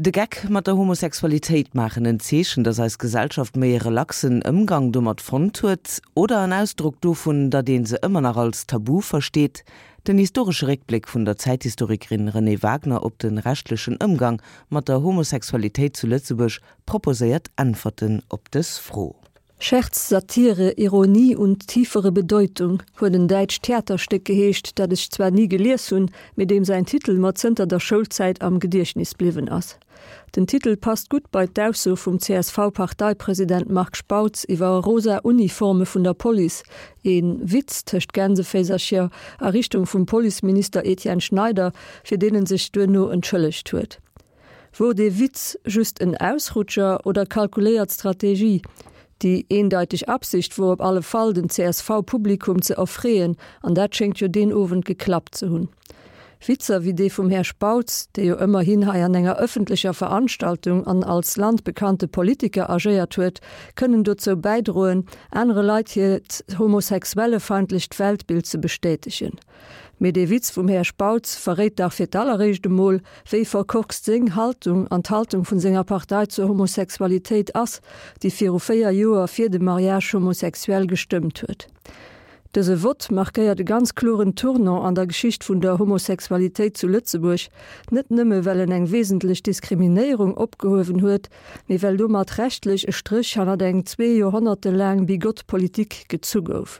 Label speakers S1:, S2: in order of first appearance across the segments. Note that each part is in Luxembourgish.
S1: De Gag mat der Homosexualität machen en Zeechen, dass als Gesellschaft mehr relaxen Umgang dummert von tut oder ein Ausdruck davon, da den se immer noch als Tabu versteht, den historische Rückblick von der Zeithistorikerin René Wagner op den rechtlichen Umgang mat der Homosexualität zu Lützeburg proposiert Antworten op des froh.
S2: Scherz, Satire, Ironie und tiefere Bedeutung wurde ein deutsch Theaterstück geheescht, dat ich zwar nie gelesen hun, mit dem sein Titel mat hinter der Schulzeit am Gedächtnis blieben ass. Den Titel passt gut bei d'Ausso vom CSV-Parteipräsident Marc Spautz iwwer rosa Uniforme vun der Police, en Witz töcht Gänsefäsercher a Richtung vom Polizeminister Etienne Schneider, für denen sich no entschuldigt huet. Wo de Witz just ein Ausrutscher oder kalkuliert Strategie, die eindeutig Absicht wo op alle Fall den CSV-Publikum zu erfreen, an dat schenkt jo den Ofen geklappt zu hunn. Witzer wie de vom Herr Spautz, der jo immerhin an enger öffentlicher Veranstaltung an als landbekannte Politiker agiert huet, können dazu beidrohen, andere Leute hier homosexuelle feindlich Weltbild zu bestätigen. Mit de Witz vom Herr Spautz verrät auch fir allerrechte Mol, wie verkorkst sing Haltung an Haltung von senger Partei zur Homosexualität ass, die 4 Joer fir de Mariage homosexuell gestimmt huet. Dese Wort markiert de ganz kloren Tournant an der Geschicht vun der Homosexualität zu Lützeburg, net nimme well eng wesentlich Diskriminierung opgehoven huet, wie well du mat rechtlich e Strich han eng 2 Jahrhunderte lang Bigottpolitik gezugouf.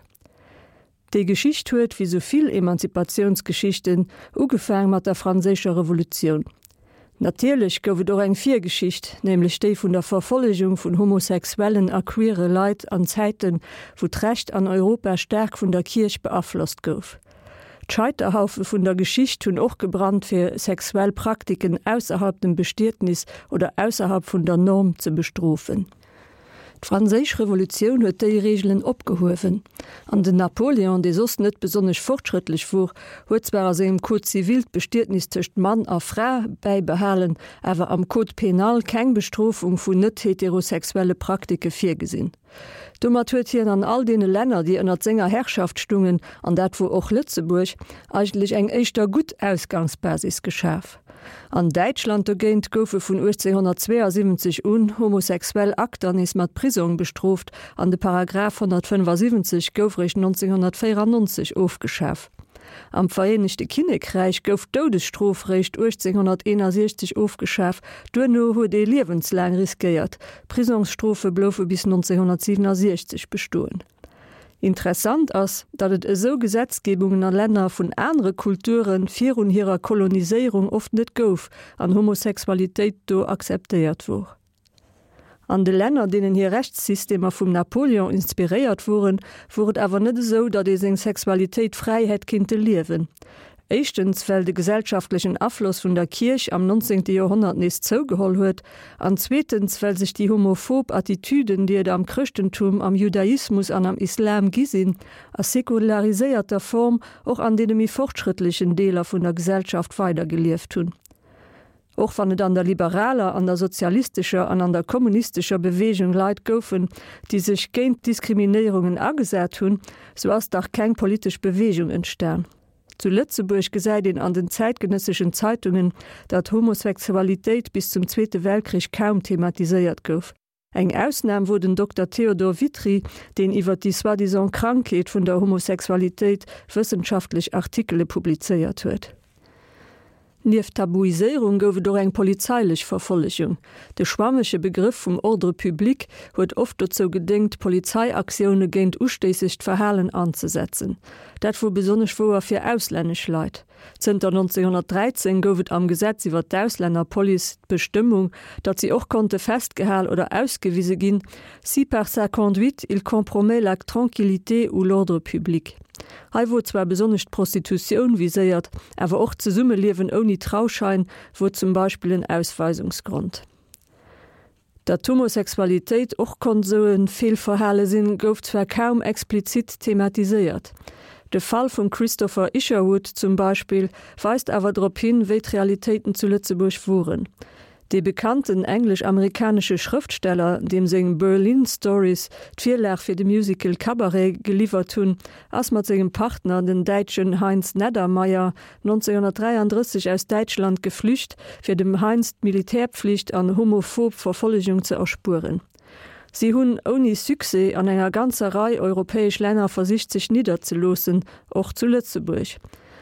S2: Die Geschicht huet wie soviel Emanzipationsgeschichten ugefang mat der Französische Revolution. Natürlich goufet doch eng Viergeschicht, nämlich die vun der Verfolgung von homosexuellen a queere Leid an Zeiten, wo d'Recht an Europa stark vun der Kirch beabflusst gouf. D'Scheiterhaufe vun der Geschicht hunn och gebrannt fir sexuell Praktiken ausserhalb dem Bestiertnis oder ausserhalb vun der Norm zu bestrofen. Die Französische Revolution huet déi Regeln opgehoven. An den Napoleon, de sos net besonnech fortschrittlich vor, huet zwar se im Code zivil Bestiertnis tëcht Mann a Frau beibehalen, awer am Code penal keng Bestrofung vun net heterosexuelle Praktike firgesinn. Dummer huet hien an all dee Länner, die ënner senger Herrschaft stungen, an dat wo och Lützeburg, eigentlich eng eichter gut Ausgangsbasis geschaf. An Deutschland géint goufe vun 1872 homosexuell Akternis mat Prisung bestroft, an de Paragraph 175 goufrich 1994 aufgeschaf. Am Vereinigte Königreich gouf Todesstrafrecht 1861 aufgeschaf, duno huet de lebenslang riskiert. Prisungsstrafe bloufe bis 1967 bestoen. Interessant ass, dat et eso Gesetzgebungen an Länder vun andere Kulturen virun hireer Kolonisierung oft net gouf an Homosexualitéit do akzeptiert wo. An de Länder, denen hier Rechtssystemer vum Napoleon inspiriert wurden awer net so, dat de seg Sexualitéit Freiheit kinte liewen. Echtens fällt de gesellschaftlichen Abfluss vun der Kirch am 19. Jahrhundert nicht zougeholl huet, an zweitens fällt sich die homophob Attitüden, die am Christentum, am Judaismus an am Islam gisinn, a säkularisierter Form auch an den mi fortschrittlichen Deler vun der Gesellschaft weitergelieft hun. Auch wann et an der liberaler, an der sozialistischer, an der kommunistischer Bewegung Leiit goufen, die sich géint Diskriminierungen agesät hun, so ass dach keng politisch Bewegung entstern. Zu Lützeburg gesäit an den zeitgenössischen Zeitungen, dat Homosexualität bis zum Zweiten Weltkrieg kaum thematisiert gouf. Eng Ausnahme wurde Dr. Theodor Vitry, den iwwer die soi-disant Krankheit von der Homosexualität wissenschaftlich Artikel publiziert huet. Nief Tabuisierung goufe doch eng polizeilich Verfolgung. De schwammesche Begriff vom Ordre public huet oft dazu gedingt, Polizeiaktionen géint ustesicht Verhalen anzusetzen. Dat wo besonnech woer fir auslännisch Leiit. 1913 goufet am Gesetz iwwer d'Ausländerpolice Bestimmung, dat sie och konnte festgehalen oder ausgewiese ginn, si par sa conduite il compromet la tranquillité ou l'ordre public. Hei wo zwar besonnecht Prostitution viséiert, awer och ze Summe liewen oni Trauschein, wo zum Beispiel en Ausweisungsgrund. Dat Homosexualität och kon so en Fehlverhale sinn, gouf zwar kaum explizit thematisiert. De Fall von Christopher Isherwood zum Beispiel weist awer drop hin, wéi Realitäten zu Lützeburg fuhren. De bekannten englisch-amerikanische Schriftsteller, dem segen Berlin Stories d'Vierlach fir de Musical Cabaret geliefert hunn, ass mat segem Partner den Deitschen Heinz Neddermeier 1933 aus Deutschland geflücht, fir dem Heinz Militärpflicht an homophob Verfolgung ze erspuren. Sie hunn oni Suse an enger ganzer Reihe europäisch Länder versicht sich niederzulosen, och zu Lützeburg.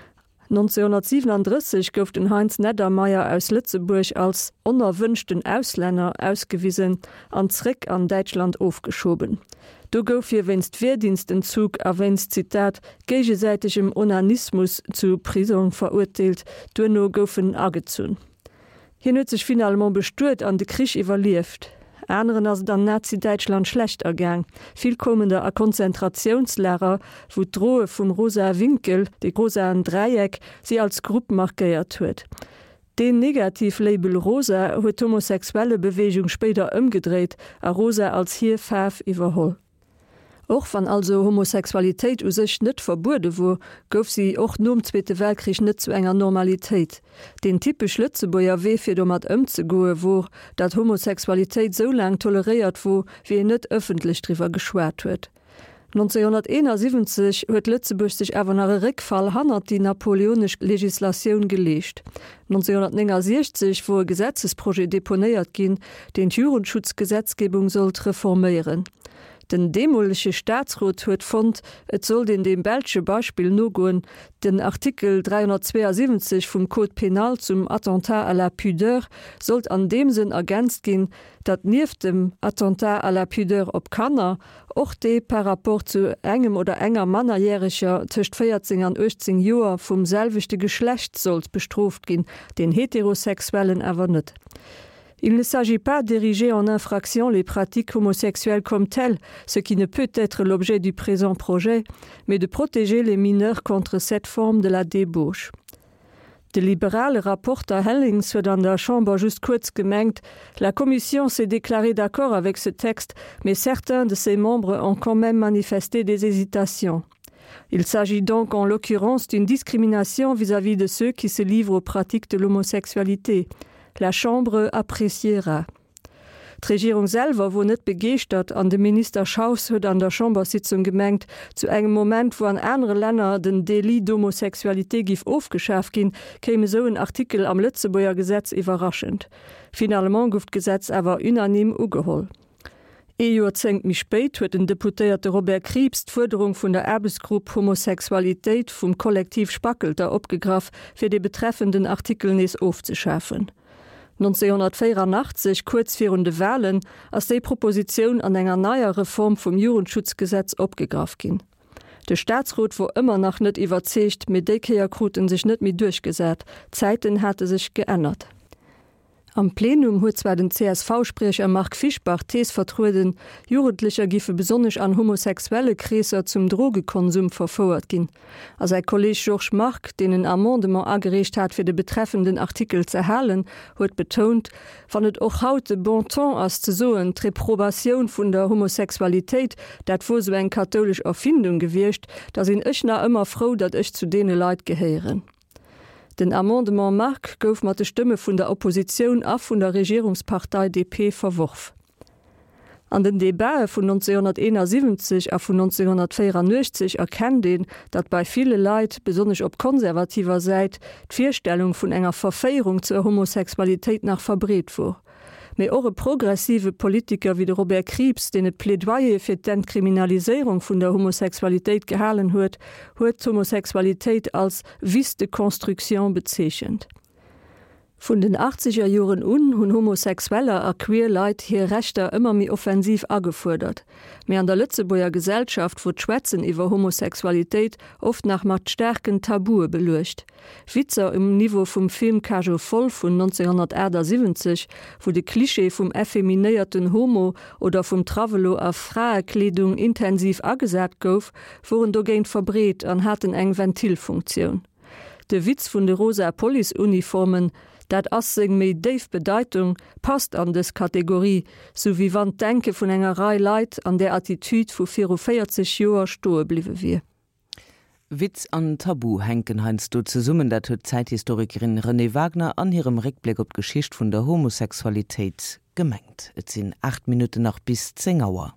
S2: 1937 gouf den Heinz Neddermeier aus Lützeburg als unerwünschten Ausländer ausgewiesen anrick an Deutschland aufgeschoben. Du gouf hier wennst Wehrdienstentzug erwähnst Zitat gegensätigem Onanismus zu Prison verurteilt, du no goufen agezun. Hier nüt sich finalement bestuert an de Krieg überlieft. Anderen as dann Nazi-Deutschland schlecht ergang. Viel kommender a Konzentrationslehrer, wo Drohe vum Rosa Winkel, de Rosa Dreieck, sie als Gruppe markiert huet. Den Negativlabel Rosa huet homosexuelle Bewegung später umgedreht, a Rosa als hier Pfaff überholt. Och wann also Homosexualität us sech net verbude wo, gouf sie och nom Zweite Weltkrieg net zu enger Normalität. Den typisch Lützeburger Weh fir mat ze goe wo, dat Homosexualität so lang toleriert wo, wie net öffentlich drüber geschwert huet. 1971 huet Lützeburg sich awer nach Rückfall hannert die napoleonisch Legislation gelecht. 1969 wo Gesetzesprojekt deponiert gin, den Jugendschutzgesetzgebung sollt reformieren. Den demolsche Staatsrat huet fand, et soll den dem Belsche Beispiel no goen, den Artikel 372 vom Code Penal zum Attentat à la Pudeur sollt an dem Sinn ergänzt gin, dat nief dem Attentat à la Pudeur op Kanner och de par rapport zu engem oder enger mannerjähriger tcht 14 an 18 Joer vum selwichte Geschlecht sollt bestroft gin, den heterosexuellen erwannet. Il ne s'agit pas d'ériger en infraction les pratiques homosexuelles comme telles, ce qui ne peut être l'objet du présent projet, mais de protéger les mineurs contre cette forme de la débauche. De libérale rapporteur Hellings wird an der Chambre juste kurz gemengt, la Commission s'est déclarée d'accord avec ce texte, mais certains de ses membres ont quand même manifesté des hésitations. Il s'agit donc en l'occurrence d'une discrimination vis-à-vis de ceux qui se livrent aux pratiques de l'homosexualité. La Chambre appréciera. D'Regierung selber wo net begeert an de Minister Schaus huet an der Chambersitzung gemengt, zu engem Moment, wo an andere Länder den Delit d'Homosexualität gif aufgeschafft gin, käme so ein Artikel am Lützeburger Gesetz überraschend. Finalement guft Gesetz aber unanim ugeholl. Joerzenkt mi spéit huet den Deputéierte Robert Kriebst d'Forderung vun der Erbesgruppe Homosexualität vum Kollektiv Spackelter opgegraf, fir de betreffenden Artikel nees aufzuschaffen. 1984 kurz virende Wahlen ass déi Proposition an enger naier Reform vum Jugendschutzgesetz opgegraf gin. De Staatsrat wo immer nach net iwwerzecht, mit Dekeierkruten sich net mi durchgesät, Zeiten hatte sich geändert. Am Plenum huet zwar den CSV-Sprecher Mark Fischbach Thees vertruden, Jugendlicher gife besonnech an homosexuelle Kräser zum Drogekonsum verfauert gin. Als sein Kollege Georges Marc, den ein Amendement angeregt hat für den betreffenden Artikel zu erhalen, huet betont, wann et och haut de bon ton as zu soen Reprobation vun der Homosexualität, dat wo so eng katholisch Erfindung gewircht, da sind ich na immer froh, dat ich zu denen Leid gehören. Den Amendement Marc gouf mat de Stimme vun der Opposition a vun der Regierungspartei DP verworf. An den Debatte vun 1971 a vun 1994 erkennt den, dat bei viele Leiit, besonders op konservativer Seite, d'Vierstellung vun enger Verfeierung zur Homosexualität nach verbret wurde. Mei eure progressive Politiker wie de Robert Kriebst, den et Plädoyer fir d'Entkriminalisierung vun der Homosexualität gehalen huet, huet Homosexualität als vice de Konstruktion bezeechent. Von den 80er Jahren hunn homosexueller a queer Leiit hier Rechter immer mi offensiv angefordert. Mehr an der Lützeburger Gesellschaft wo d'Schwätzen iwwer Homosexualität oft nach mat stärken Tabue belurcht. Witzer im Niveau vom Film Cajo Voll von 1970, wo de Klischee vom effeminierten Homo oder vom Travelo a Fraekleidung intensiv agesat gouf, wurden dogéint verbret an hatten eng Ventilfunktion. De Witz vun de rosa Police-Uniformen, dat ass seg méi déif Bedeutung passt an des Kategorie, so wie wann denke vun enger Rei Leiit an der Attitüd vu 44 Joer stoe bliwe wie.
S1: Witz an Tabu henken heinst du ze summen, dat huet Zeithistorikerin René Wagner an ihrem Rückblick op Geschicht vun der Homosexualität gemengt. Et sinn 8 Minuten nach bis 10 Uhr.